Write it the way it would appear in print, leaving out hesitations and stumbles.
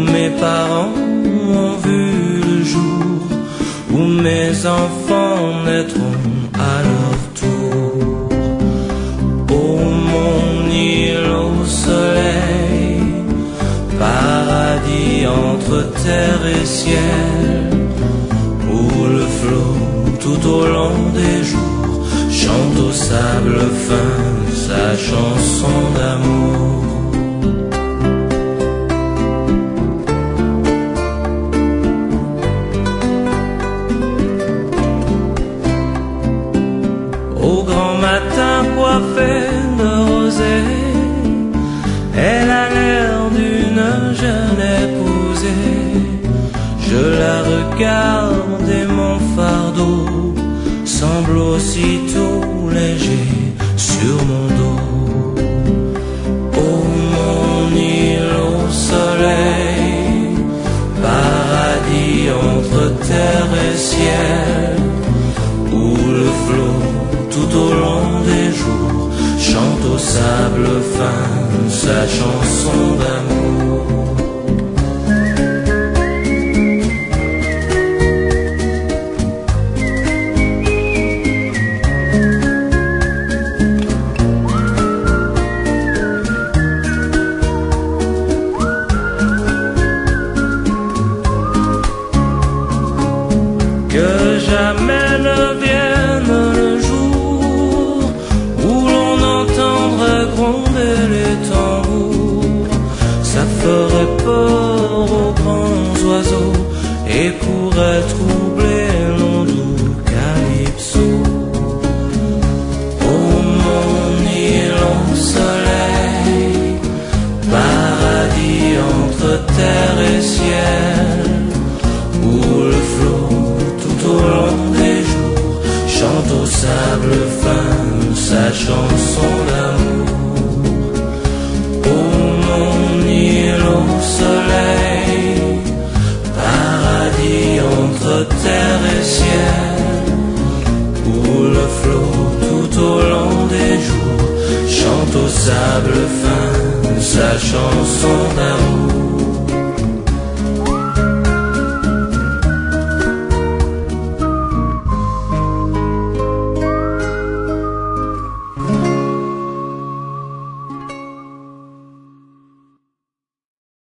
mes parents ont vu le jour, où mes enfants naîtront à leur tour. Oh mon île au soleil, paradis entre terre et ciel, où le flot tout au long des jours chante au sable fin sa chanson d'amour. Au grand matin coiffé de rosée, elle a l'air d'une jeune épousée. Je la regarde et mon fardeau semble aussitôt léger sur mon dos. Oh mon île au soleil, paradis entre terre et ciel, où le flot tout au long des jours chante au sable fin sa chanson d'amour. Que jamais ne vienne le jour où l'on entendrait gronder les tambours. Ça ferait peur aux grands oiseaux et pourrait troubler nos doux calypso. Oh mon île au soleil, paradis entre terre et ciel, où le flot tout au long des jours chante au sable fin sa chanson d'amour. Oh mon île au soleil, paradis entre terre et ciel, où le flot tout au long des jours chante au sable fin sa chanson d'amour.